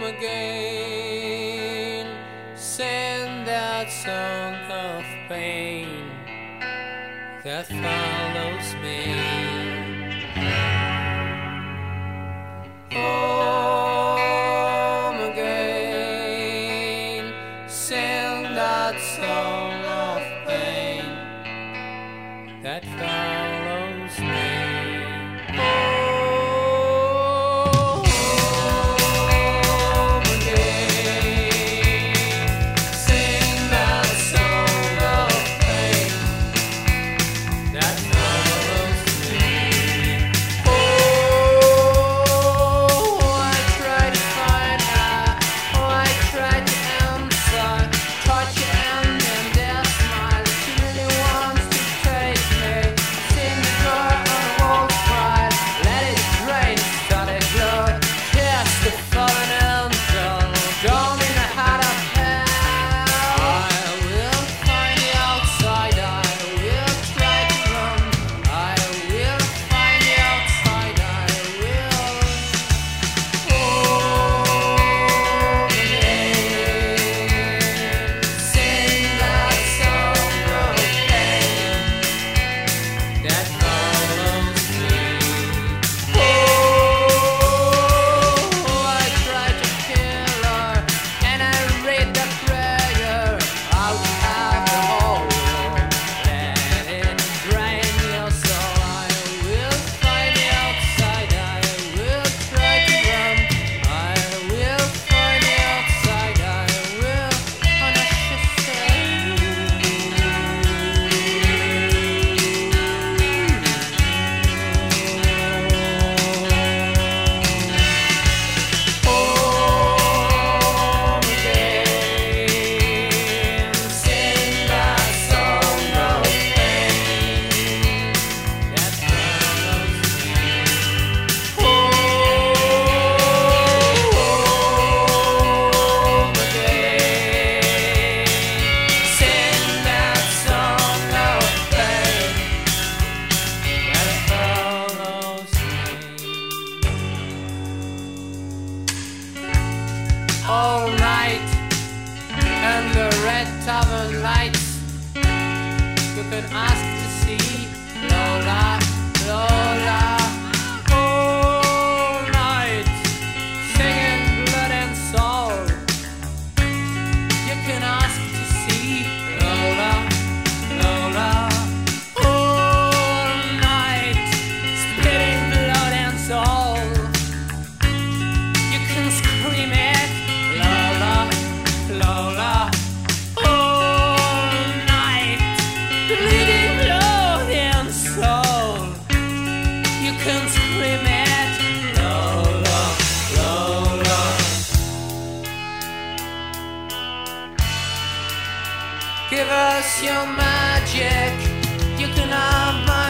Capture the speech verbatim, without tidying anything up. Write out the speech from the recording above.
again, sing that song of pain that follows me. Home again, sing that song of pain that follows me. All night and the red tavern lights, you can ask to see Lola, Lola. All night singing blood and soul, you can ask to see Lola, Lola. All night spitting blood and soul, you can scream it. Lola, all night, bleeding blood and soul. You can scream it, Lola, Lola. Give us your magic, you can have my